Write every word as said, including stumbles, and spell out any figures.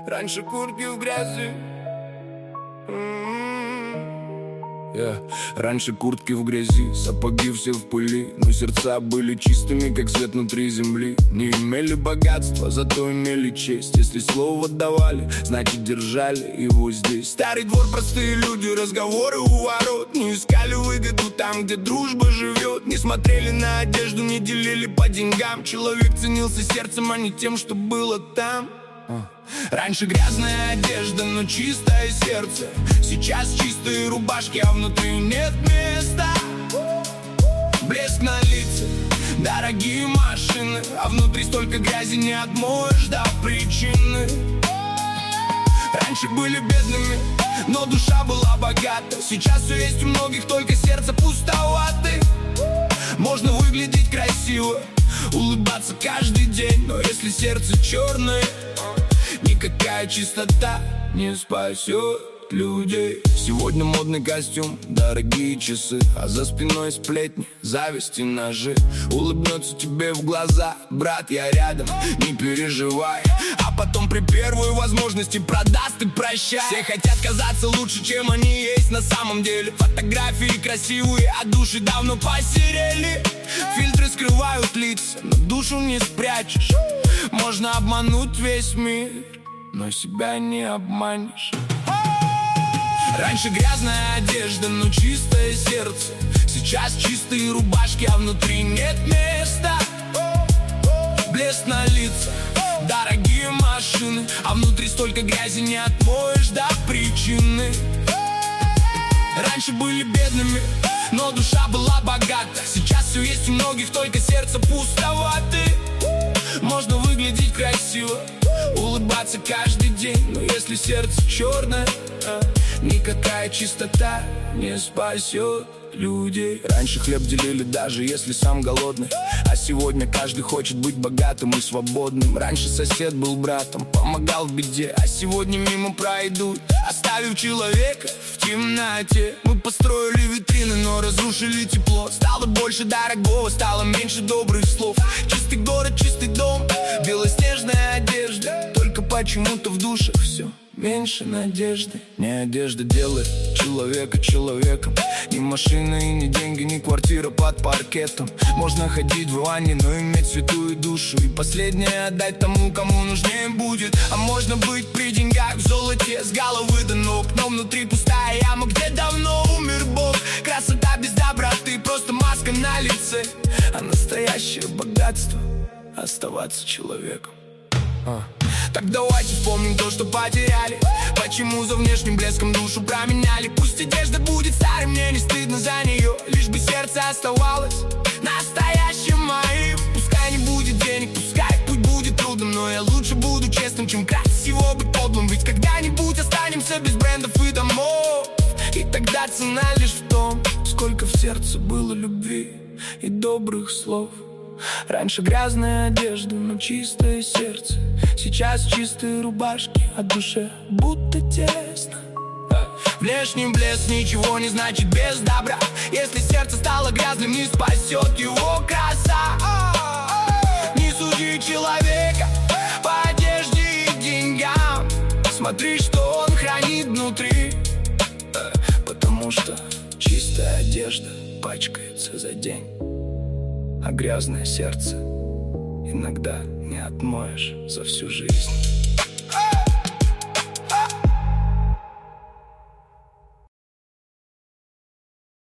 раньше куртки в грязи. Yeah. Раньше куртки в грязи, сапоги все в пыли, но сердца были чистыми, как свет внутри земли. Не имели богатства, зато имели честь. Если слово давали, значит держали его здесь. Старый двор, простые люди, разговоры у ворот. Не искали выгоду там, где дружба живет. Не смотрели на одежду, не делили по деньгам. Человек ценился сердцем, а не тем, что было там. Раньше грязная одежда, но чистое сердце. Сейчас чистые рубашки, а внутри нет места. Блеск на лице, дорогие машины, а внутри столько грязи не отмоешь до причины. Раньше были бедными, но душа была богата. Сейчас все есть у многих, только сердце пустовато. Можно выглядеть красиво, улыбаться каждый день, но если сердце черное, никакая чистота не спасет людей. Сегодня модный костюм, дорогие часы, а за спиной сплетни, зависть и ножи. Улыбнется тебе в глаза: брат, я рядом, не переживай. А потом при первой возможности продаст и прощай. Все хотят казаться лучше, чем они есть на самом деле. Фотографии красивые, а души давно посерели. Фильтры скрывают лица, но душу не спрячешь. Можно обмануть весь мир, но себя не обманешь. Раньше грязная одежда, но чистое сердце. Сейчас чистые рубашки, а внутри нет места. Блеск на лицах, дорогие машины, а внутри столько грязи не отмоешь до причины. Раньше были бедными, но душа была богата. Сейчас все есть у многих, только сердце пустовато. Можно выглядеть красиво, улыбаться каждый день, но если сердце черное, никакая чистота не спасет людей. Раньше хлеб делили, даже если сам голодный, а сегодня каждый хочет быть богатым и свободным. Раньше сосед был братом, помогал в беде, а сегодня мимо пройдут, оставив человека в темноте. Мы построили витрины, но разрушили тепло. Стало больше дорогого, стало меньше добрых слов. Чистый город, чистый дом, белоснежная одежда, только почему-то в душах все меньше надежды. Не одежда делает человека человеком, ни машины, ни деньги, ни квартира под паркетом. Можно ходить в ванне, но иметь святую душу, и последнее отдать тому, кому нужнее будет. А можно быть при деньгах в золоте, с головы до ног, но внутри пустая яма, где давно умер Бог. Красота без доброты, просто маска на лице, а настоящее богатство — оставаться человеком. а. Так давайте вспомним то, что потеряли. Почему за внешним блеском душу променяли? Пусть одежда будет старой, мне не стыдно за нее, лишь бы сердце оставалось настоящим моим. Пускай не будет денег, пускай путь будет трудным, но я лучше буду честным, чем красиво быть подлым. Ведь когда-нибудь останемся без брендов и домов, и тогда цена лишь в том, сколько в сердце было любви и добрых слов. Раньше грязная одежда, но чистое сердце. Сейчас чистые рубашки, а душе будто тесно. Внешний блеск ничего не значит без добра. Если сердце стало грязным, не спасет его краса. Не суди человека по одежде и деньгам, смотри, что он хранит внутри. Потому что чистая одежда пачкается за день, а грязное сердце иногда не отмоешь за всю жизнь.